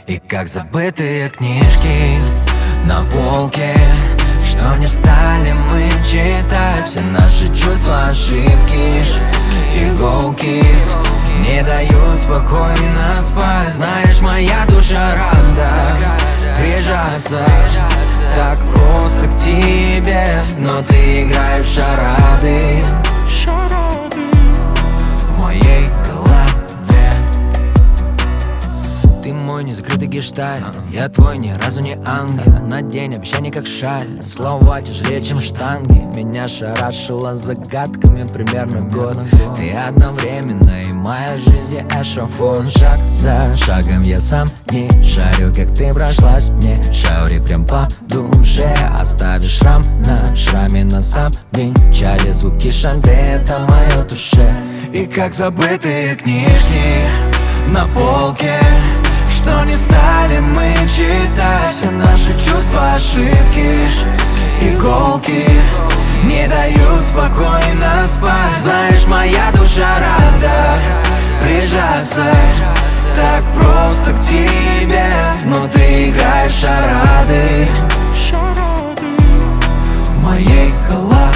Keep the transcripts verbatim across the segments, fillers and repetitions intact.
И как забытые книжки на полке, что не стали мы читать. Все наши чувства, ошибки, иголки не дают спокойно спать. Знаешь, моя душа рада прижаться так просто к тебе, но ты играешь в шарады в моей голове. Ты мой незакрытый гештальт, я твой ни разу не ангел. На день обещаний как шаль, слова тяжелее, чем штанги. Меня шарашило загадками примерно год. Ты одновременно и моя жизнь, и эшафон. Шаг за шагом я сам не шарю, как ты прошлась мне. Шаури прям по душе, оставишь шрам на шраме. На самом венчале звуки шанты, это мое душе. И как забытые книжки на полке, что не стали мы читать. Все наши чувства, ошибки, иголки не дают спокойно спать. Знаешь, моя душа рада прижаться так просто к тебе, но ты играешь в шарады в моей голове.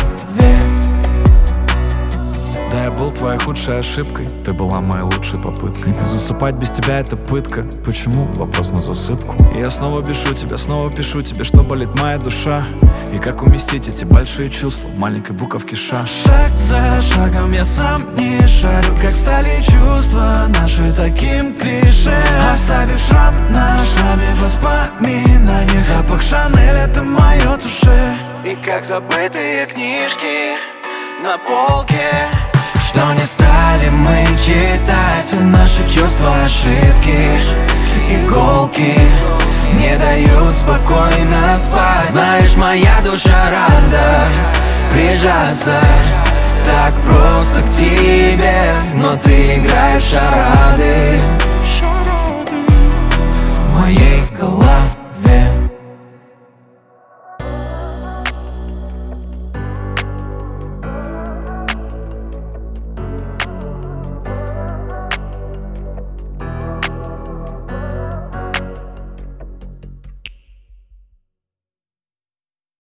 Да, я был твоей худшей ошибкой, ты была моей лучшей попыткой. Засыпать без тебя это пытка. Почему? Вопрос на засыпку. И я снова пишу тебе, снова пишу тебе, что болит моя душа. И как уместить эти большие чувства в маленькой буковке ша. Шаг за шагом я сам не шарю, как стали чувства наши таким клише. Оставив шрам на шраме воспоминаний, запах Шанель, это мое душе. И как забытые книжки на полке, что не стали мы читать. Все наши чувства, ошибки, иголки не дают спокойно спать. Знаешь, моя душа рада прижаться так просто к тебе, но ты играешь в шарады